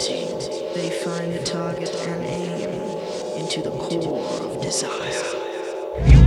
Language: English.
painting, they find the target and aim into the core of desire.